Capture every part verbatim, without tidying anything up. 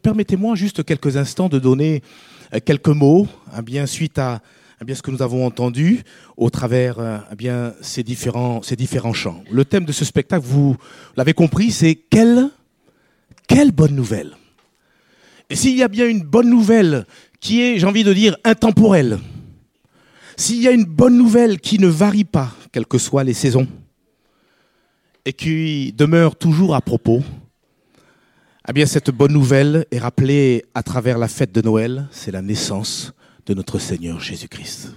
permettez-moi juste quelques instants de donner quelques mots, eh bien, suite à eh bien, ce que nous avons entendu au travers eh bien, ces, différents, ces différents chants. Le thème de ce spectacle, vous l'avez compris, c'est quelle, quelle bonne nouvelle. Et s'il y a bien une bonne nouvelle qui est, j'ai envie de dire, intemporelle, s'il y a une bonne nouvelle qui ne varie pas, quelles que soient les saisons, et qui demeure toujours à propos, eh bien, cette bonne nouvelle est rappelée à travers la fête de Noël, c'est la naissance de notre Seigneur Jésus-Christ.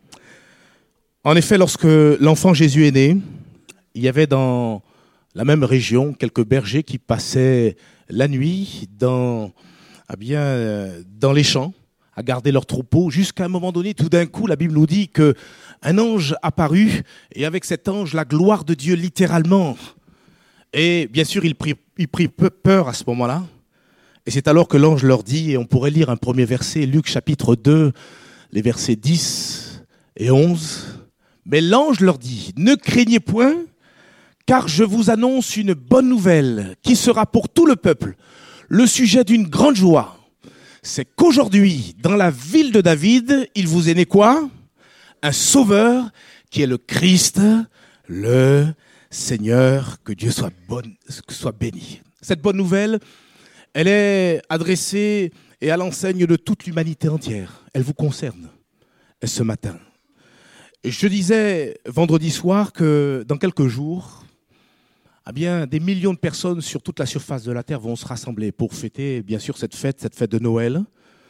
En effet, lorsque l'enfant Jésus est né, il y avait dans la même région quelques bergers qui passaient la nuit dans, eh bien, dans les champs à garder leurs troupeaux, jusqu'à un moment donné, tout d'un coup, la Bible nous dit qu'un ange apparut, et avec cet ange, la gloire de Dieu, littéralement. Et bien sûr, il prit, il prit peur à ce moment-là. Et c'est alors que l'ange leur dit, et on pourrait lire un premier verset, Luc chapitre deux, les versets dix et onze. Mais l'ange leur dit, ne craignez point, car je vous annonce une bonne nouvelle qui sera pour tout le peuple le sujet d'une grande joie. C'est qu'aujourd'hui, dans la ville de David, il vous est né quoi? Un sauveur qui est le Christ, le Seigneur, que Dieu soit, bonne, soit béni. Cette bonne nouvelle, elle est adressée et à l'enseigne de toute l'humanité entière. Elle vous concerne ce matin. Et je disais vendredi soir que dans quelques jours, eh bien, des millions de personnes sur toute la surface de la terre vont se rassembler pour fêter, bien sûr, cette fête, cette fête de Noël.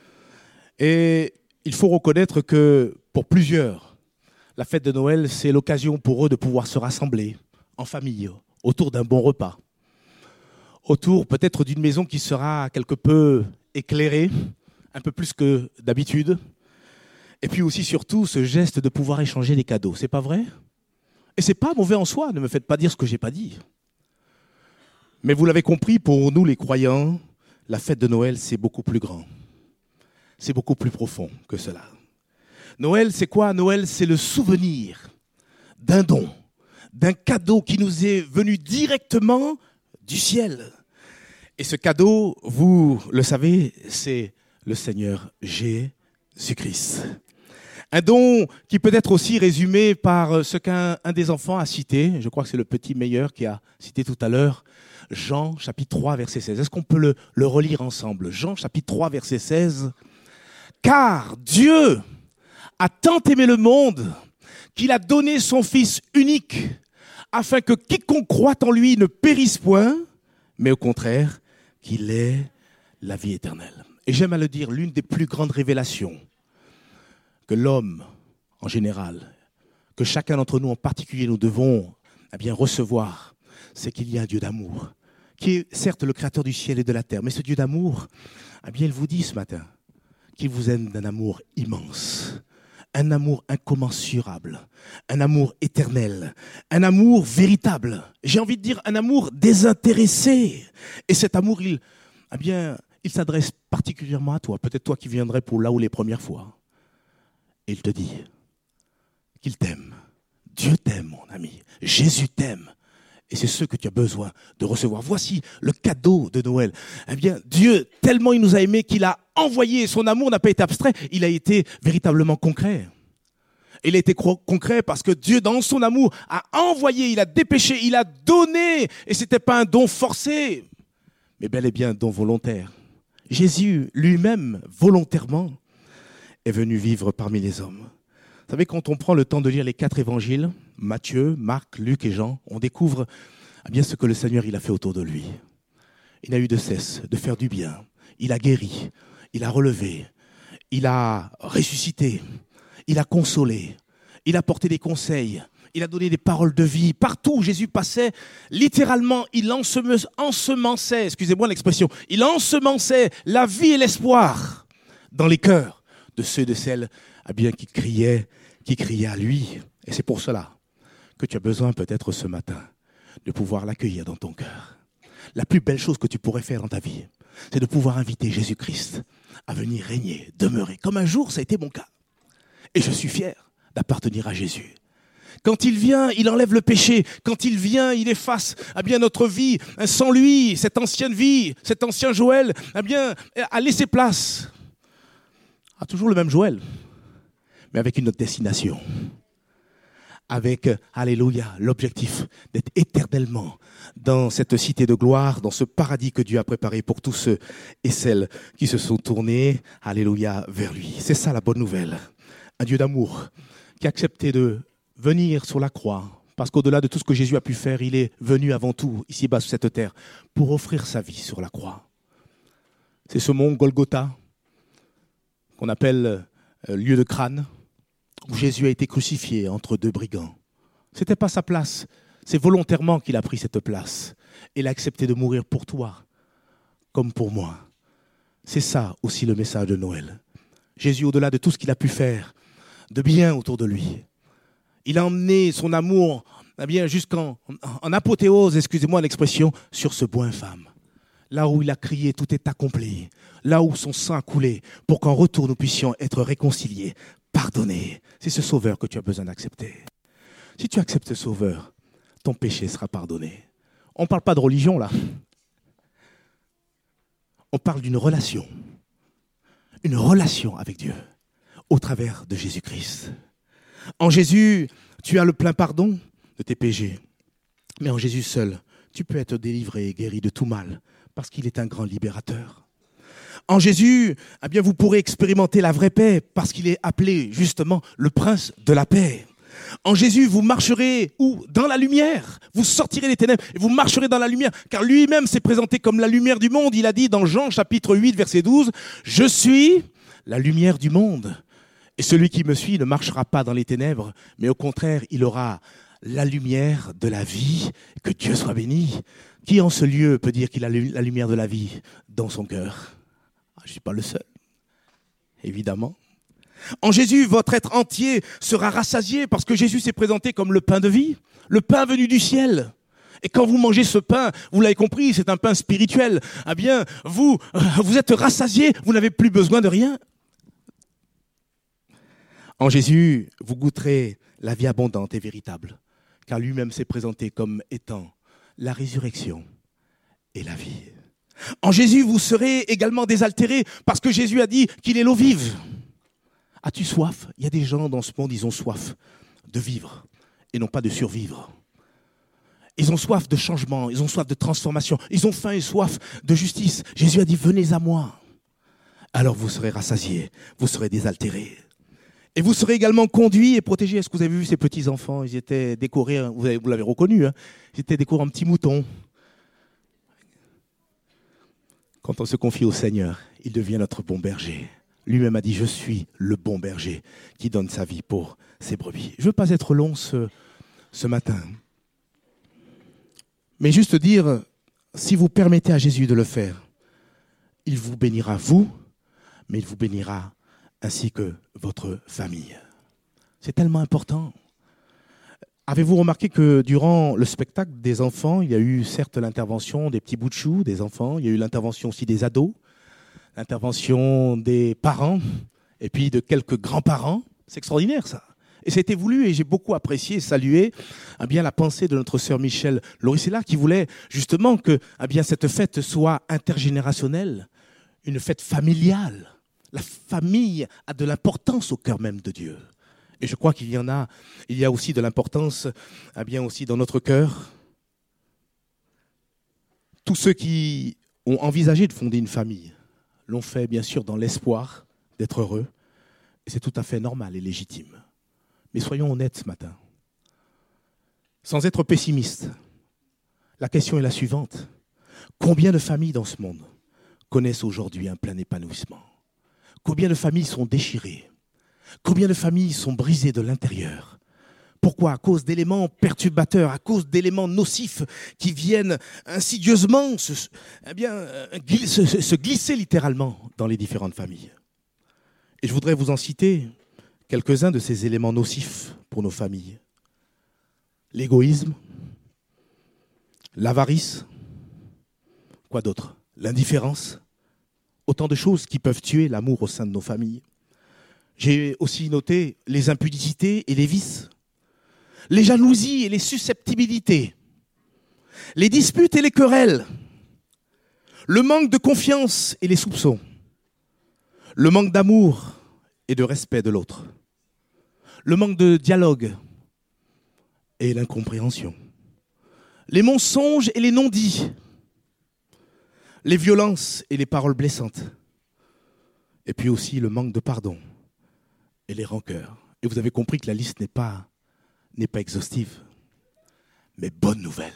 Et il faut reconnaître que pour plusieurs, la fête de Noël, c'est l'occasion pour eux de pouvoir se rassembler en famille, autour d'un bon repas, autour peut-être d'une maison qui sera quelque peu éclairée, un peu plus que d'habitude. Et puis aussi, surtout, ce geste de pouvoir échanger des cadeaux. C'est pas vrai? Et c'est pas mauvais en soi, ne me faites pas dire ce que j'ai pas dit. Mais vous l'avez compris, pour nous les croyants, la fête de Noël, c'est beaucoup plus grand. C'est beaucoup plus profond que cela. Noël, c'est quoi? Noël, c'est le souvenir d'un don, d'un cadeau qui nous est venu directement du ciel. Et ce cadeau, vous le savez, c'est le Seigneur Jésus-Christ. Un don qui peut être aussi résumé par ce qu'un un des enfants a cité, je crois que c'est le petit meilleur qui a cité tout à l'heure, Jean chapitre trois verset seize. Est-ce qu'on peut le, le relire ensemble? Jean chapitre trois verset seize. Car Dieu a tant aimé le monde qu'il a donné son Fils unique afin que quiconque croit en lui ne périsse point, mais au contraire, qu'il ait la vie éternelle. Et j'aime à le dire, l'une des plus grandes révélations que l'homme, en général, que chacun d'entre nous en particulier, nous devons eh bien, recevoir, c'est qu'il y a un Dieu d'amour, qui est certes le créateur du ciel et de la terre, mais ce Dieu d'amour, eh bien, il vous dit ce matin qu'il vous aime d'un amour immense, un amour incommensurable, un amour éternel, un amour véritable. J'ai envie de dire un amour désintéressé. Et cet amour, il, eh bien, il s'adresse particulièrement à toi, peut-être toi qui viendrais pour là où les premières fois. Et il te dit qu'il t'aime. Dieu t'aime, mon ami. Jésus t'aime. Et c'est ce que tu as besoin de recevoir. Voici le cadeau de Noël. Eh bien, Dieu, tellement il nous a aimés qu'il a envoyé. Son amour n'a pas été abstrait, il a été véritablement concret. Il a été concret parce que Dieu, dans son amour, a envoyé, il a dépêché, il a donné. Et ce n'était pas un don forcé, mais bel et bien un don volontaire. Jésus lui-même, volontairement, est venu vivre parmi les hommes. Vous savez, quand on prend le temps de lire les quatre évangiles, Matthieu, Marc, Luc et Jean, on découvre eh bien, ce que le Seigneur il a fait autour de lui. Il n'a eu de cesse de faire du bien. Il a guéri, il a relevé, il a ressuscité, il a consolé, il a porté des conseils, il a donné des paroles de vie. Partout où Jésus passait, littéralement, il ensemençait, excusez-moi l'expression, il ensemençait la vie et l'espoir dans les cœurs de ceux et de celles eh bien, qui criaient, qui criaient à lui. Et c'est pour cela que tu as besoin peut-être ce matin de pouvoir l'accueillir dans ton cœur. La plus belle chose que tu pourrais faire dans ta vie, c'est de pouvoir inviter Jésus-Christ à venir régner, demeurer, comme un jour ça a été mon cas. Et je suis fier d'appartenir à Jésus. Quand il vient, il enlève le péché. Quand il vient, il efface eh bien, notre vie. Sans lui, cette ancienne vie, cet ancien Joël eh bien, a laissé place à toujours le même Joël, mais avec une autre destination. Avec, alléluia, l'objectif d'être éternellement dans cette cité de gloire, dans ce paradis que Dieu a préparé pour tous ceux et celles qui se sont tournés, alléluia, vers lui. C'est ça la bonne nouvelle. Un Dieu d'amour qui a accepté de venir sur la croix, parce qu'au-delà de tout ce que Jésus a pu faire, il est venu avant tout, ici-bas sur cette terre, pour offrir sa vie sur la croix. C'est ce mont Golgotha, qu'on appelle euh, lieu de crâne, où Jésus a été crucifié entre deux brigands. Ce n'était pas sa place. C'est volontairement qu'il a pris cette place. Il a accepté de mourir pour toi, comme pour moi. C'est ça aussi le message de Noël. Jésus, au-delà de tout ce qu'il a pu faire, de bien autour de lui, il a emmené son amour eh bien, jusqu'en en apothéose, excusez-moi l'expression, sur ce bois infâme. Là où il a crié, tout est accompli. Là où son sang a coulé, pour qu'en retour nous puissions être réconciliés, pardonnés. C'est ce sauveur que tu as besoin d'accepter. Si tu acceptes ce sauveur, ton péché sera pardonné. On ne parle pas de religion là. On parle d'une relation. Une relation avec Dieu au travers de Jésus-Christ. En Jésus, tu as le plein pardon de tes péchés. Mais en Jésus seul, tu peux être délivré et guéri de tout mal parce qu'il est un grand libérateur. En Jésus, eh bien, vous pourrez expérimenter la vraie paix parce qu'il est appelé justement le prince de la paix. En Jésus, vous marcherez où? Dans la lumière. Vous sortirez des ténèbres et vous marcherez dans la lumière. Car lui-même s'est présenté comme la lumière du monde. Il a dit dans Jean chapitre huit, verset douze, « Je suis la lumière du monde. Et celui qui me suit ne marchera pas dans les ténèbres, mais au contraire, il aura la lumière de la vie. » Que Dieu soit béni. Qui en ce lieu peut dire qu'il a la lumière de la vie dans son cœur? Je ne suis pas le seul, évidemment. En Jésus, votre être entier sera rassasié parce que Jésus s'est présenté comme le pain de vie, le pain venu du ciel. Et quand vous mangez ce pain, vous l'avez compris, c'est un pain spirituel. Eh bien, vous, vous êtes rassasié, vous n'avez plus besoin de rien. En Jésus, vous goûterez la vie abondante et véritable, car lui-même s'est présenté comme étant la résurrection et la vie. En Jésus, vous serez également désaltérés parce que Jésus a dit qu'il est l'eau vive. As-tu soif? Il y a des gens dans ce monde, ils ont soif de vivre et non pas de survivre. Ils ont soif de changement, ils ont soif de transformation, ils ont faim et soif de justice. Jésus a dit, venez à moi. Alors vous serez rassasiés, vous serez désaltérés. Et vous serez également conduits et protégés. Est-ce que vous avez vu ces petits enfants? Ils étaient décorés, vous, avez, vous l'avez reconnu, hein, ils étaient décorés en petits moutons. Quand on se confie au Seigneur, il devient notre bon berger. Lui-même a dit, je suis le bon berger qui donne sa vie pour ses brebis. Je ne veux pas être long ce, ce matin. Mais juste dire, si vous permettez à Jésus de le faire, il vous bénira vous, mais il vous bénira ainsi que votre famille. C'est tellement important. Avez-vous remarqué que durant le spectacle des enfants, il y a eu certes l'intervention des petits bouts de chou, des enfants, il y a eu l'intervention aussi des ados, l'intervention des parents, et puis de quelques grands-parents. C'est extraordinaire ça. Et ça a été voulu, et j'ai beaucoup apprécié et salué eh bien, la pensée de notre sœur Michèle Loricella, qui voulait justement que eh bien, cette fête soit intergénérationnelle, une fête familiale. La famille a de l'importance au cœur même de Dieu. Et je crois qu'il y en a, il y a aussi de l'importance eh bien, aussi dans notre cœur. Tous ceux qui ont envisagé de fonder une famille l'ont fait bien sûr dans l'espoir d'être heureux. Et c'est tout à fait normal et légitime. Mais soyons honnêtes ce matin. Sans être pessimiste, la question est la suivante. Combien de familles dans ce monde connaissent aujourd'hui un plein épanouissement? Combien de familles sont déchirées? Combien de familles sont brisées de l'intérieur? Pourquoi? À cause d'éléments perturbateurs, à cause d'éléments nocifs qui viennent insidieusement se, eh bien, se, se glisser littéralement dans les différentes familles. Et je voudrais vous en citer quelques-uns de ces éléments nocifs pour nos familles. L'égoïsme, l'avarice, quoi d'autre? L'indifférence. Autant de choses qui peuvent tuer l'amour au sein de nos familles. J'ai aussi noté les impudicités et les vices. les jalousies et les susceptibilités, les disputes et les querelles, le manque de confiance et les soupçons, le manque d'amour et de respect de l'autre, le manque de dialogue et l'incompréhension, les mensonges et les non-dits, les violences et les paroles blessantes, et puis aussi le manque de pardon et les rancœurs. Et vous avez compris que la liste n'est pas, n'est pas exhaustive. Mais bonne nouvelle,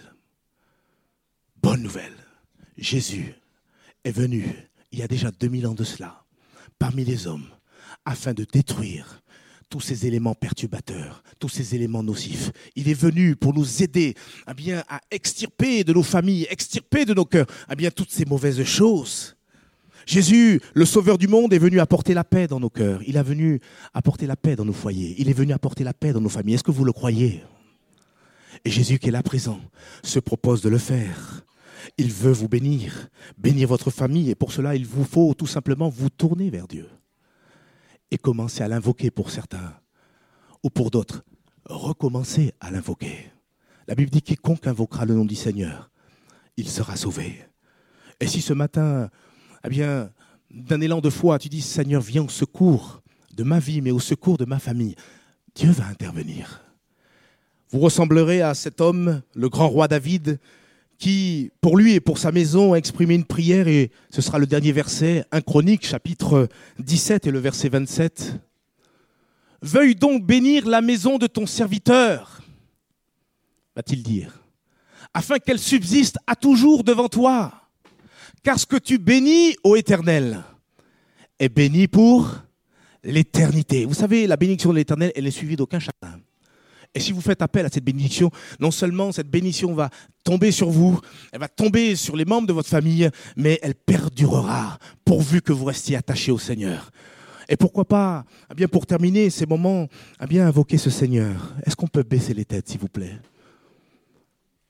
bonne nouvelle, Jésus est venu, il y a déjà deux mille ans de cela, parmi les hommes, afin de détruire tous ces éléments perturbateurs, tous ces éléments nocifs. Il est venu pour nous aider eh bien, à extirper de nos familles, extirper de nos cœurs eh bien, toutes ces mauvaises choses. Jésus, le sauveur du monde, est venu apporter la paix dans nos cœurs. Il est venu apporter la paix dans nos foyers. Il est venu apporter la paix dans nos familles. Est-ce que vous le croyez ? Et Jésus qui est là présent se propose de le faire. Il veut vous bénir, bénir votre famille. Et pour cela, il vous faut tout simplement vous tourner vers Dieu. Et commencer à l'invoquer pour certains. Ou pour d'autres, recommencer à l'invoquer. La Bible dit quiconque invoquera le nom du Seigneur, il sera sauvé. Et si ce matin, eh bien, d'un élan de foi, tu dis Seigneur, viens au secours de ma vie, mais au secours de ma famille, Dieu va intervenir. Vous ressemblerez à cet homme, le grand roi David, qui, pour lui et pour sa maison, a exprimé une prière, et ce sera le dernier verset, un Chronique, chapitre dix-sept et le verset vingt-sept. « Veuille donc bénir la maison de ton serviteur, va-t-il dire, afin qu'elle subsiste à toujours devant toi. Car ce que tu bénis, ô Éternel, est béni pour l'éternité. » Vous savez, la bénédiction de l'Éternel, elle est suivie d'aucun chagrin. Et si vous faites appel à cette bénédiction, non seulement cette bénédiction va tomber sur vous, elle va tomber sur les membres de votre famille, mais elle perdurera pourvu que vous restiez attachés au Seigneur. Et pourquoi pas, eh bien pour terminer ces moments, eh bien invoquer ce Seigneur. Est-ce qu'on peut baisser les têtes, s'il vous plaît ?